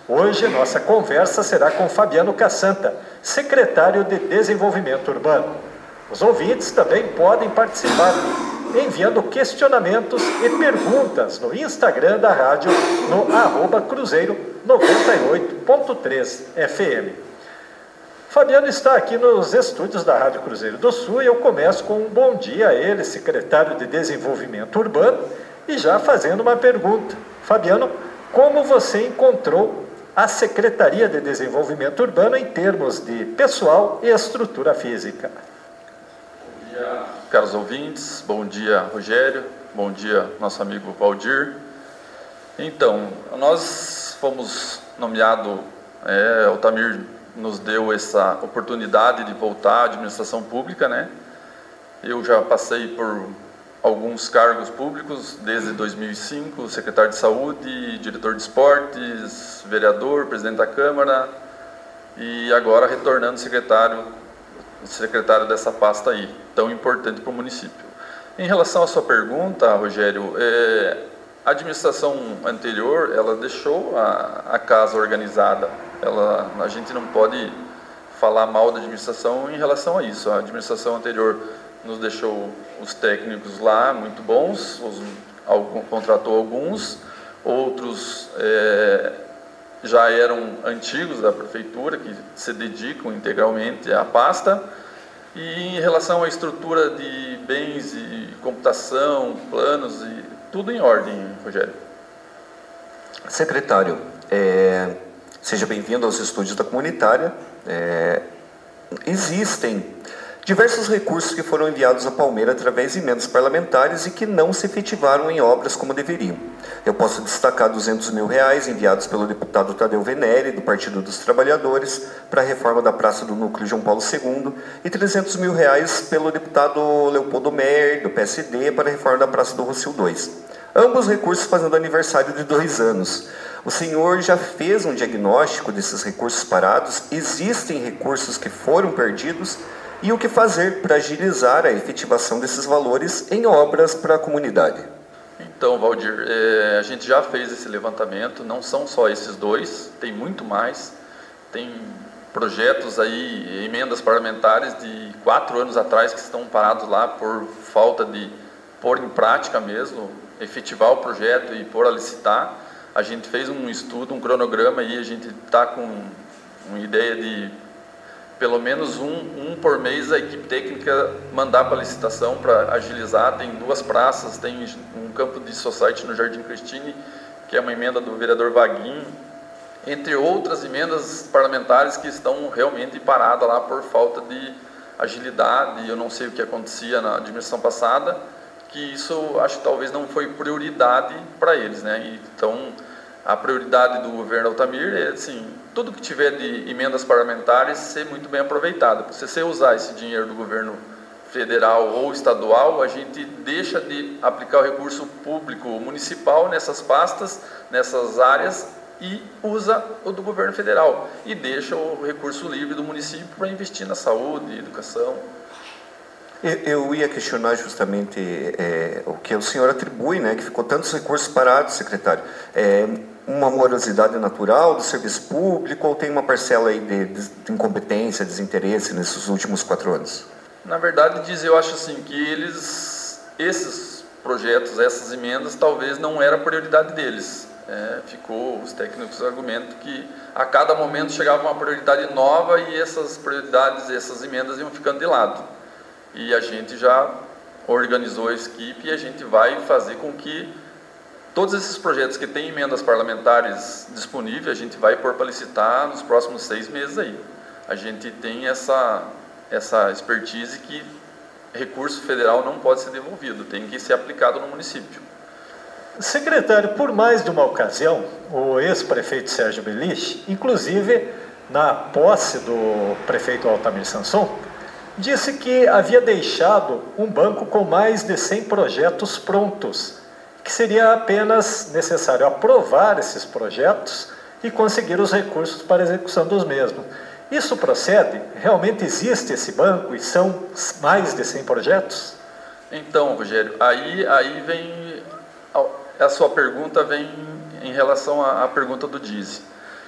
Hoje, nossa conversa será com Fabiano Cassanta, secretário de Desenvolvimento Urbano. Os ouvintes também podem participar, enviando questionamentos e perguntas no Instagram da rádio, no @cruzeiro 98.3 FM. Fabiano está aqui nos estúdios da Rádio Cruzeiro do Sul e eu começo com um bom dia a ele, secretário de Desenvolvimento Urbano, e já fazendo uma pergunta. Fabiano, como você encontrou a Secretaria de Desenvolvimento Urbano em termos de pessoal e estrutura física? Bom dia, caros ouvintes. Bom dia, Rogério. Bom dia, nosso amigo Valdir. Então, nós fomos nomeados, Altamir nos deu essa oportunidade de voltar à administração pública, né? Eu já passei por alguns cargos públicos, desde 2005, secretário de saúde, diretor de esportes, vereador, presidente da Câmara, e agora retornando secretário dessa pasta aí, tão importante para o município. Em relação à sua pergunta, Rogério, a administração anterior, ela deixou a casa organizada. A gente não pode falar mal da administração em relação a isso. A administração anterior nos deixou os técnicos lá muito bons, contratou alguns, outros já eram antigos da prefeitura, que se dedicam integralmente à pasta. E em relação à estrutura de bens e computação, planos, e tudo em ordem, Rogério. Secretário, seja bem-vindo aos estúdios da comunitária. Existem diversos recursos que foram enviados à Palmeira através de emendas parlamentares e que não se efetivaram em obras como deveriam. Eu posso destacar R$200 mil enviados pelo deputado Tadeu Venere, do Partido dos Trabalhadores, para a reforma da Praça do Núcleo João Paulo II, e R$300 mil pelo deputado Leopoldo Mer, do PSD, para a reforma da Praça do Rossio II. Ambos recursos fazendo aniversário de 2 anos. O senhor já fez um diagnóstico desses recursos parados? Existem recursos que foram perdidos? E o que fazer para agilizar a efetivação desses valores em obras para a comunidade? Então, Valdir, a gente já fez esse levantamento, não são só esses 2, tem muito mais. Tem projetos aí, emendas parlamentares de 4 anos atrás que estão parados lá por falta de pôr em prática mesmo, efetivar o projeto e pôr a licitar. A gente fez um estudo, um cronograma, e a gente está com uma ideia de pelo menos um por mês a equipe técnica mandar para licitação para agilizar. Tem 2 praças, tem um campo de society no Jardim Cristine, que é uma emenda do vereador Vaguinho, entre outras emendas parlamentares que estão realmente paradas lá por falta de agilidade. Eu não sei o que acontecia na administração passada, que isso acho que talvez não foi prioridade para eles, né? Então, a prioridade do governo Altamir é, assim, tudo que tiver de emendas parlamentares ser muito bem aproveitado. Se você usar esse dinheiro do governo federal ou estadual, a gente deixa de aplicar o recurso público municipal nessas pastas, nessas áreas, e usa o do governo federal, e deixa o recurso livre do município para investir na saúde, educação. Eu ia questionar justamente o que o senhor atribui, né, que ficou tantos recursos parados, secretário. Uma morosidade natural do serviço público, ou tem uma parcela aí de incompetência, desinteresse nesses últimos 4 anos? Na verdade, eu acho assim que esses projetos, essas emendas, talvez não era a prioridade deles. Os técnicos argumentam que a cada momento chegava uma prioridade nova e essas prioridades, essas emendas iam ficando de lado. E a gente já organizou a equipe e a gente vai fazer com que todos esses projetos que têm emendas parlamentares disponíveis, a gente vai pôr para licitar nos próximos 6 meses aí. A gente tem essa expertise que recurso federal não pode ser devolvido, tem que ser aplicado no município. Secretário, por mais de uma ocasião, o ex-prefeito Sérgio Belich, inclusive na posse do prefeito Altamir Sanson, disse que havia deixado um banco com mais de 100 projetos prontos, que seria apenas necessário aprovar esses projetos e conseguir os recursos para a execução dos mesmos. Isso procede? Realmente existe esse banco e são mais de 100 projetos? Então, Rogério, aí vem a sua pergunta, vem em relação à pergunta do Dize.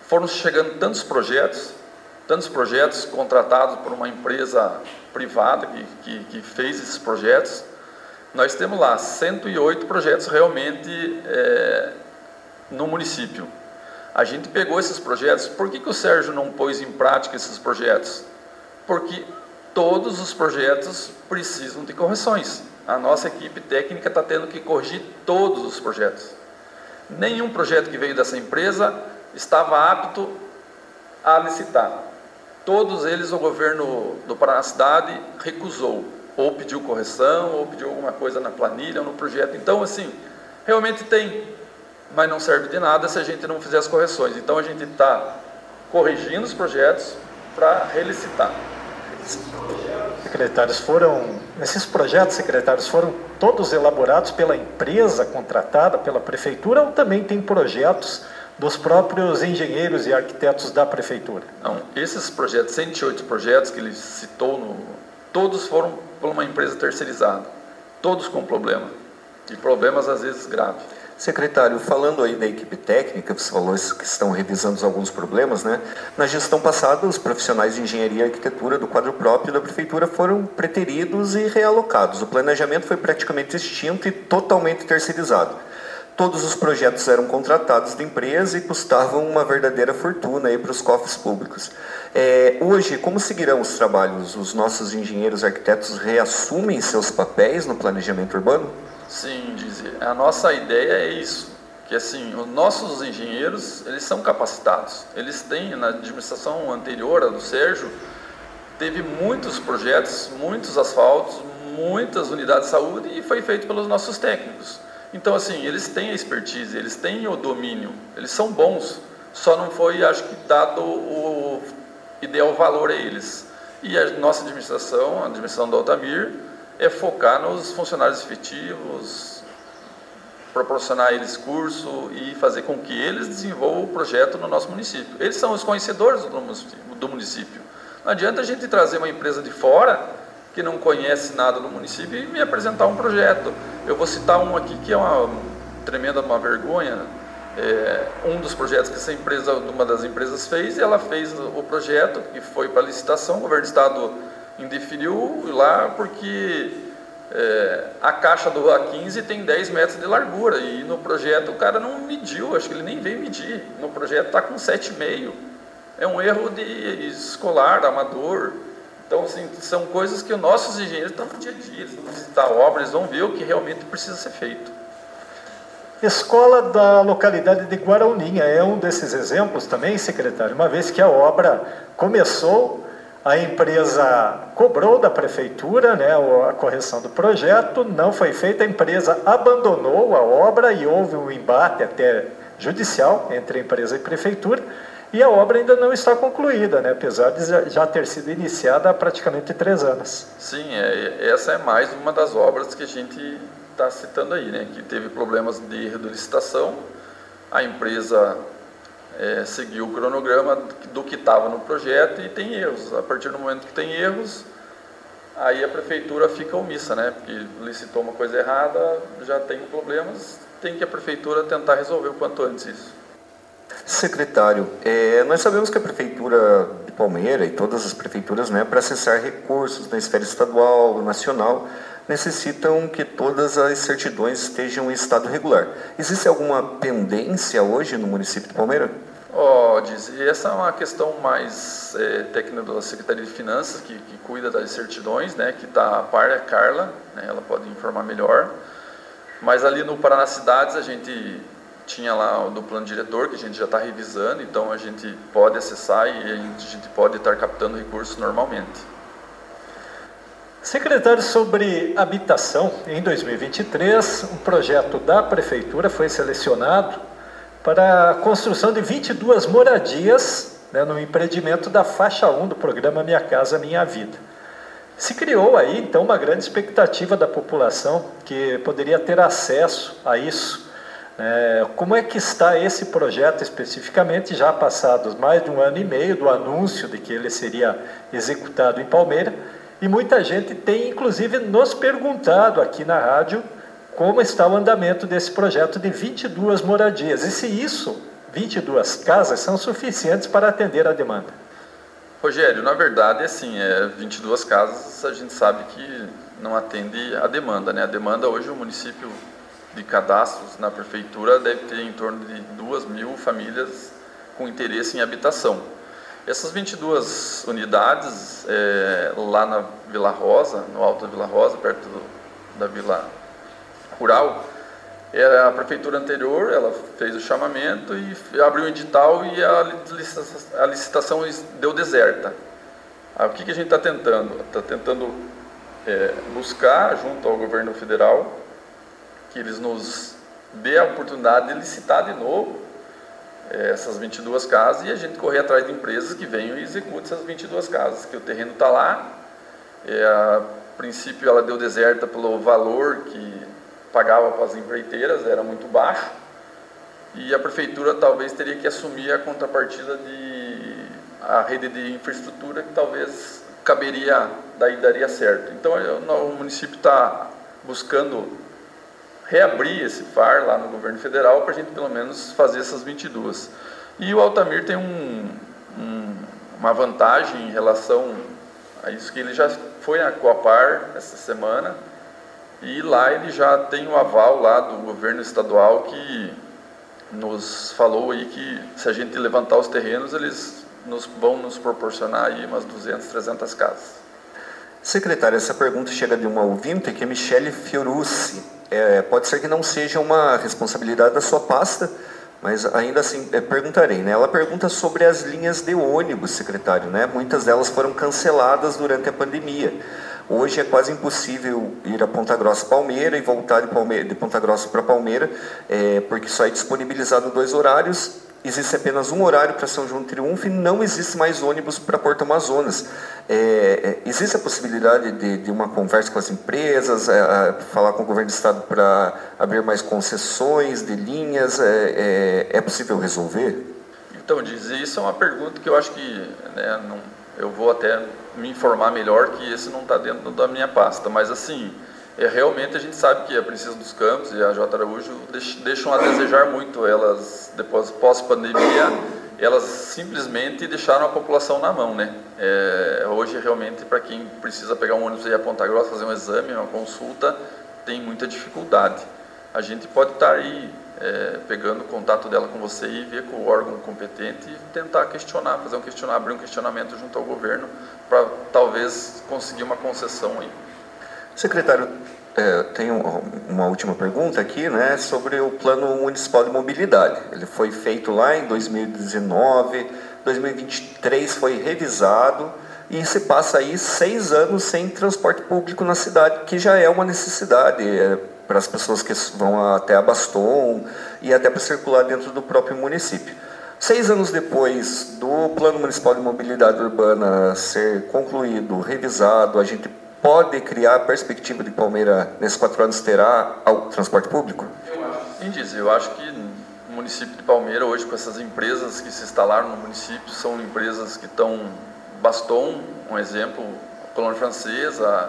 foram chegando tantos projetos contratados por uma empresa privada que fez esses projetos. Nós temos lá 108 projetos realmente no município. A gente pegou esses projetos. Por que o Sérgio não pôs em prática esses projetos? Porque todos os projetos precisam de correções. A nossa equipe técnica está tendo que corrigir todos os projetos. Nenhum projeto que veio dessa empresa estava apto a licitar. Todos eles o governo do Paranacidade recusou, ou pediu correção, ou pediu alguma coisa na planilha ou no projeto. Então, assim, realmente tem, mas não serve de nada se a gente não fizer as correções. Então, a gente está corrigindo os projetos para relicitar. Esses projetos, secretários, foram todos elaborados pela empresa contratada pela prefeitura ou também tem projetos dos próprios engenheiros e arquitetos da prefeitura? Não, esses projetos, 108 projetos que ele citou, todos foram por uma empresa terceirizada, todos com problema, e problemas às vezes graves. Secretário, falando aí da equipe técnica, você falou que estão revisando alguns problemas, né? Na gestão passada, os profissionais de engenharia e arquitetura do quadro próprio da prefeitura foram preteridos e realocados. O planejamento foi praticamente extinto e totalmente terceirizado. Todos os projetos eram contratados de empresa e custavam uma verdadeira fortuna aí para os cofres públicos. Hoje, como seguirão os trabalhos? Os nossos engenheiros e arquitetos reassumem seus papéis no planejamento urbano? Sim, a nossa ideia é isso, que assim, os nossos engenheiros, eles são capacitados, eles têm, na administração anterior, a do Sérgio, teve muitos projetos, muitos asfaltos, muitas unidades de saúde e foi feito pelos nossos técnicos. Então, assim, eles têm a expertise, eles têm o domínio, eles são bons, só não foi, acho que, dado o ideal valor a eles. E a nossa administração, a administração do Altamir, é focar nos funcionários efetivos, proporcionar a eles curso e fazer com que eles desenvolvam o projeto no nosso município. Eles são os conhecedores do município. Não adianta a gente trazer uma empresa de fora que não conhece nada do município e me apresentar um projeto. Eu vou citar um aqui que é uma vergonha. Um dos projetos que uma das empresas fez, ela fez o projeto que foi para licitação, o governo do estado indefiniu lá porque a caixa do A15 tem 10 metros de largura e no projeto o cara não mediu, acho que ele nem veio medir, no projeto está com 7,5. É um erro de escolar, amador. Então, assim, são coisas que os nossos engenheiros estão no dia a dia, eles vão visitar a obra, eles vão ver o que realmente precisa ser feito. Escola da localidade de Guarauninha é um desses exemplos também, secretário, uma vez que a obra começou, a empresa cobrou da prefeitura, né, a correção do projeto, não foi feita, a empresa abandonou a obra e houve um embate até judicial entre a empresa e a prefeitura, e a obra ainda não está concluída, né, apesar de já ter sido iniciada há praticamente 3 anos. Sim, essa é mais uma das obras que a gente está citando aí, né, que teve problemas de erro de licitação, a empresa seguiu o cronograma do que estava no projeto e tem erros. A partir do momento que tem erros, aí a prefeitura fica omissa, né? Porque licitou uma coisa errada, já tem problemas, tem que a prefeitura tentar resolver o quanto antes isso. Secretário, nós sabemos que a Prefeitura de Palmeira e todas as prefeituras, né, para acessar recursos na esfera estadual, nacional, necessitam que todas as certidões estejam em estado regular. Existe alguma pendência hoje no município de Palmeira? Essa é uma questão mais técnica da Secretaria de Finanças, que cuida das certidões, né, que está a par é a Carla, né, ela pode informar melhor. Mas ali no Paranacidades a gente tinha lá do plano diretor, que a gente já está revisando, então a gente pode acessar e a gente pode estar captando recursos normalmente. Secretário, sobre habitação, em 2023, um projeto da Prefeitura foi selecionado para a construção de 22 moradias, né, no empreendimento da faixa 1 do programa Minha Casa Minha Vida. Se criou aí, então, uma grande expectativa da população que poderia ter acesso a isso. Como é que está esse projeto especificamente, já passados mais de 1 ano e meio do anúncio de que ele seria executado em Palmeira? E muita gente tem, inclusive, nos perguntado aqui na rádio como está o andamento desse projeto de 22 moradias. E se isso 22 casas são suficientes para atender a demanda? Rogério, na verdade, assim, 22 casas a gente sabe que não atende a demanda, né? A demanda hoje, o município de cadastros na prefeitura deve ter em torno de 2.000 famílias com interesse em habitação. Essas 22 unidades, lá na Vila Rosa, no Alto da Vila Rosa, perto da Vila Rural, a prefeitura anterior, ela fez o chamamento e abriu o edital e a licitação deu deserta. O que a gente está tentando? Está tentando buscar, junto ao governo federal, que eles nos dê a oportunidade de licitar de novo essas 22 casas e a gente correr atrás de empresas que venham e executem essas 22 casas, que o terreno está lá. A princípio ela deu deserta pelo valor que pagava para as empreiteiras, era muito baixo, e a prefeitura talvez teria que assumir a contrapartida a rede de infraestrutura, que talvez daria certo. Então o município está buscando reabrir esse FAR lá no governo federal para a gente pelo menos fazer essas 22. E o Altamir tem uma vantagem em relação a isso, que ele já foi na Coapar essa semana, e lá ele já tem o aval lá do governo estadual que nos falou aí que se a gente levantar os terrenos, eles vão nos proporcionar aí umas 200, 300 casas. Secretário, essa pergunta chega de uma ouvinte que é Michele Fiorucci. Pode ser que não seja uma responsabilidade da sua pasta, mas ainda assim perguntarei, né? Ela pergunta sobre as linhas de ônibus, secretário, né? Muitas delas foram canceladas durante a pandemia. Hoje é quase impossível ir a Ponta Grossa Palmeira e voltar de Ponta Grossa para Palmeira, porque só é disponibilizado 2 horários. Existe apenas um horário para São João do Triunfo e não existe mais ônibus para Porto Amazonas. Existe a possibilidade de uma conversa com as empresas, falar com o governo do estado para abrir mais concessões de linhas? É possível resolver? Então, isso é uma pergunta que eu acho que eu vou até me informar melhor, que esse não está dentro da minha pasta, mas assim, realmente a gente sabe que a Princesa dos Campos e a J. Araújo deixam a desejar muito. Elas, depois, pós-pandemia, elas simplesmente deixaram a população na mão, né? Hoje, realmente, para quem precisa pegar um ônibus e ir a Ponta Grossa, fazer um exame, uma consulta, tem muita dificuldade. A gente pode estar aí pegando o contato dela com você e ver com o órgão competente e tentar questionar, abrir um questionamento junto ao governo para talvez conseguir uma concessão aí. Secretário, tenho uma última pergunta aqui, né, sobre o Plano Municipal de Mobilidade. Ele foi feito lá em 2019, 2023 foi revisado e se passa aí 6 anos sem transporte público na cidade, que já é uma necessidade para as pessoas que vão até a Baston e até para circular dentro do próprio município. 6 anos depois do Plano Municipal de Mobilidade Urbana ser concluído, revisado, a gente pode criar a perspectiva de Palmeira, nesses 4 anos, terá o transporte público? Eu acho que o município de Palmeira, hoje, com essas empresas que se instalaram no município, são empresas que estão... Baston, um exemplo, a Colônia Francesa,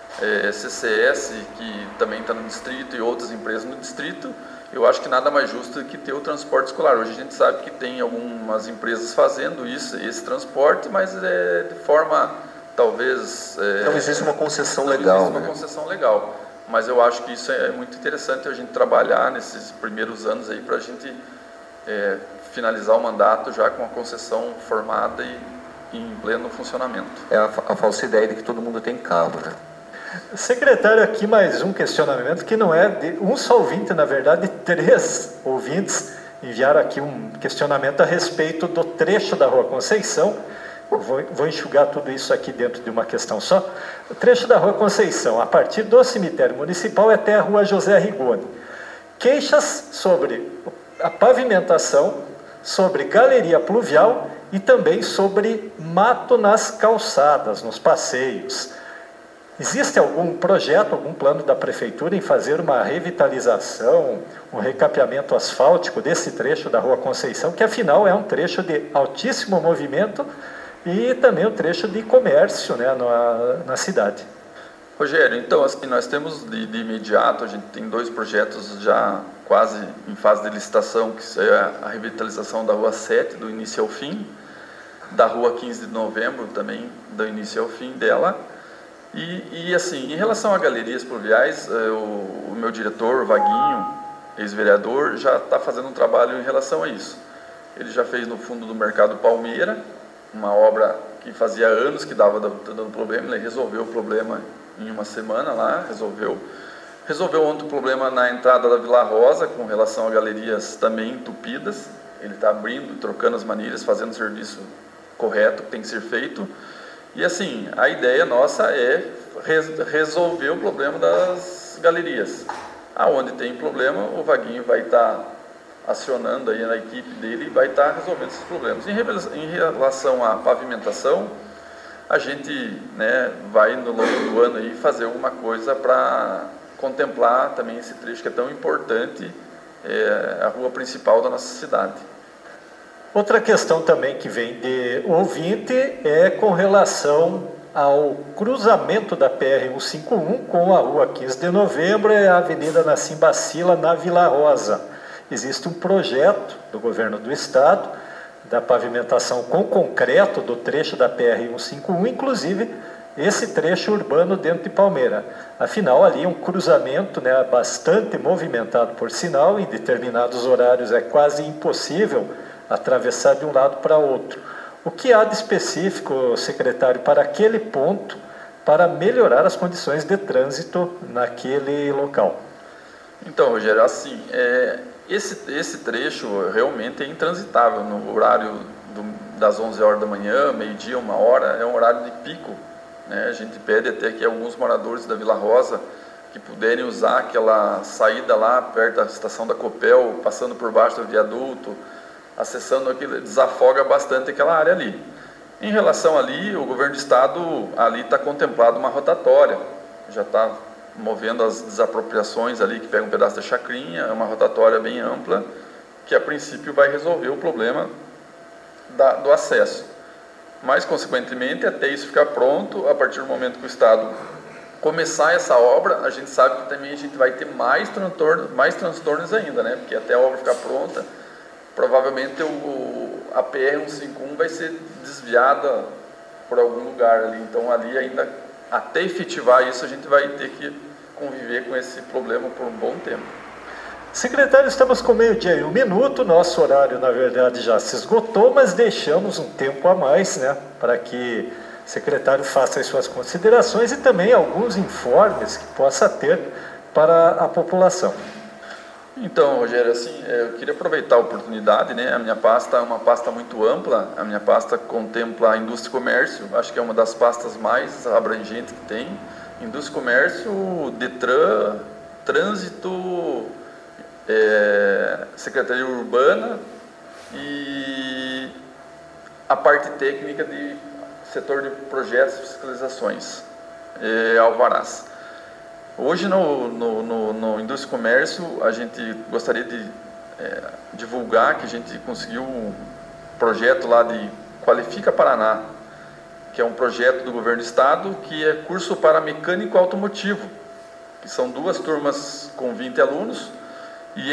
CCS, que também está no distrito, e outras empresas no distrito. Eu acho que nada mais justo do que ter o transporte escolar. Hoje a gente sabe que tem algumas empresas fazendo esse transporte, mas de forma... talvez... Não existe uma concessão legal. Não existe uma concessão legal, mas eu acho que isso é muito interessante a gente trabalhar nesses primeiros anos aí para a gente finalizar o mandato já com a concessão formada e em pleno funcionamento. É a falsa ideia de que todo mundo tem carro, né? Secretário, aqui mais um questionamento que não é de um só ouvinte, na verdade 3 ouvintes enviaram aqui um questionamento a respeito do trecho da Rua Conceição. Vou enxugar tudo isso aqui dentro de uma questão só. O trecho da Rua Conceição, a partir do cemitério municipal até a Rua José Rigoni. Queixas sobre a pavimentação, sobre galeria pluvial e também sobre mato nas calçadas, nos passeios. Existe algum projeto, algum plano da prefeitura em fazer uma revitalização, um recapeamento asfáltico desse trecho da Rua Conceição, que afinal é um trecho de altíssimo movimento e também um trecho de comércio, né, na cidade? Rogério, então, assim, nós temos de imediato, a gente tem 2 projetos já quase em fase de licitação, que é a revitalização da Rua 7, do início ao fim, da Rua 15 de Novembro também, do início ao fim dela. E assim, em relação a galerias pluviais, o meu diretor, Vaguinho, ex-vereador, já está fazendo um trabalho em relação a isso. Ele já fez no fundo do Mercado Palmeira, uma obra que fazia anos que estava dando problema, ele resolveu o problema em uma semana lá, resolveu outro problema na entrada da Vila Rosa, com relação a galerias também entupidas. Ele está abrindo, trocando as manilhas, fazendo o serviço correto que tem que ser feito. E assim, a ideia nossa é resolver o problema das galerias. Aonde tem problema, o Vaguinho vai estar acionando aí a equipe dele e vai estar resolvendo esses problemas. Em relação à pavimentação, a gente, né, vai no longo do ano aí fazer alguma coisa para contemplar também esse trecho que é tão importante, a rua principal da nossa cidade. Outra questão também que vem de ouvinte é com relação ao cruzamento da PR-151 com a Rua 15 de Novembro e a Avenida Nassim Bacila, na Vila Rosa. Existe um projeto do governo do estado da pavimentação com concreto do trecho da PR-151, inclusive esse trecho urbano dentro de Palmeira. Afinal, ali é um cruzamento, né, bastante movimentado por sinal, em determinados horários é quase impossível atravessar de um lado para outro. O que há de específico, secretário, para aquele ponto, para melhorar as condições de trânsito naquele local? Então, Rogério, assim, esse trecho realmente é intransitável no horário das 11 horas da manhã, meio-dia, 1h, é um horário de pico, né? A gente pede até que alguns moradores da Vila Rosa que puderem usar aquela saída lá perto da estação da Copel, passando por baixo do viaduto, acessando aquilo, desafoga bastante aquela área ali. Em relação ali, o governo do estado ali está contemplado uma rotatória, já está movendo as desapropriações ali, que pega um pedaço da chacrinha, é uma rotatória bem ampla, que a princípio vai resolver o problema do acesso. Mas, consequentemente, até isso ficar pronto, a partir do momento que o estado começar essa obra, a gente sabe que também a gente vai ter mais transtornos ainda, né? Porque até a obra ficar pronta, provavelmente a PR-151 vai ser desviada por algum lugar ali. Então, ali ainda, até efetivar isso, a gente vai ter que conviver com esse problema por um bom tempo. Secretário, estamos com 12:01, nosso horário, na verdade, já se esgotou, mas deixamos um tempo a mais, né, para que o secretário faça as suas considerações e também alguns informes que possa ter para a população. Então, Rogério, assim, eu queria aproveitar a oportunidade, né? A minha pasta é uma pasta muito ampla, a minha pasta contempla a indústria e comércio, acho que é uma das pastas mais abrangentes que tem. Indústria e comércio, Detran, trânsito, Secretaria Urbana e a parte técnica de setor de projetos e fiscalizações, alvarás. Hoje no Indústria e Comércio a gente gostaria de divulgar que a gente conseguiu um projeto lá de Qualifica Paraná, que é um projeto do governo do estado, que é curso para mecânico automotivo, que são 2 turmas com 20 alunos, e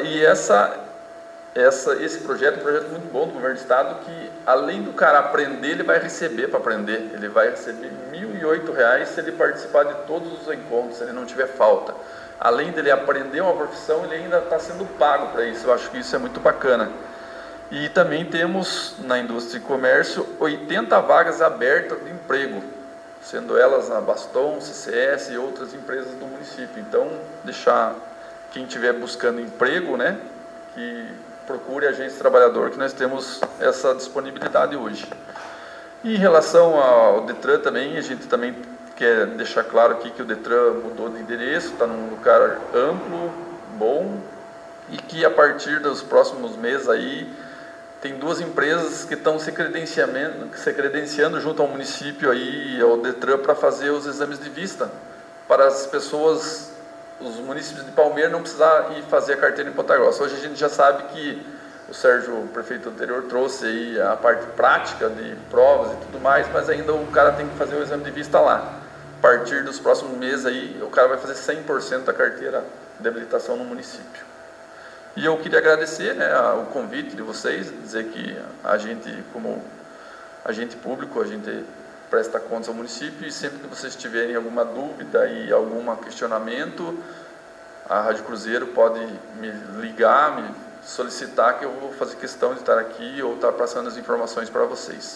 esse projeto é um projeto muito bom do governo do estado, que além do cara aprender, ele vai receber para aprender. Ele vai receber R$ 1.008 se ele participar de todos os encontros, se ele não tiver falta. Além dele aprender uma profissão, ele ainda está sendo pago para isso. Eu acho que isso é muito bacana. E também temos na indústria e comércio 80 vagas abertas de emprego, sendo elas na Baston, CCS e outras empresas do município. Então, deixar quem estiver buscando emprego, né, que procure a agência trabalhador, que nós temos essa disponibilidade hoje. E em relação ao Detran também, a gente também quer deixar claro aqui que o Detran mudou de endereço, está num lugar amplo, bom, e que a partir dos próximos meses aí, tem 2 empresas que estão se credenciando junto ao município aí, ao Detran, para fazer os exames de vista, para as pessoas, os municípios de Palmeira não precisar ir fazer a carteira em Ponta Grossa. Hoje a gente já sabe que o Sérgio, o prefeito anterior, trouxe aí a parte prática de provas e tudo mais, mas ainda o cara tem que fazer o exame de vista lá. a partir dos próximos meses aí, o cara vai fazer 100% da carteira de habilitação no município. E eu queria agradecer, né, o convite de vocês, dizer que a gente, como agente público, a gente presta contas ao município, e sempre que vocês tiverem alguma dúvida e algum questionamento, a Rádio Cruzeiro pode me ligar, me solicitar, que eu vou fazer questão de estar aqui ou estar passando as informações para vocês.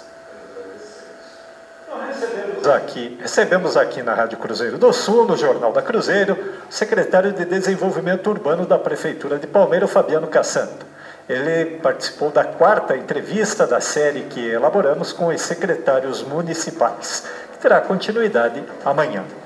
Recebemos aqui na Rádio Cruzeiro do Sul, no Jornal da Cruzeiro, o secretário de Desenvolvimento Urbano da Prefeitura de Palmeira, Fabiano Cassanta. Ele participou da 4ª entrevista da série que elaboramos com os secretários municipais, que terá continuidade amanhã.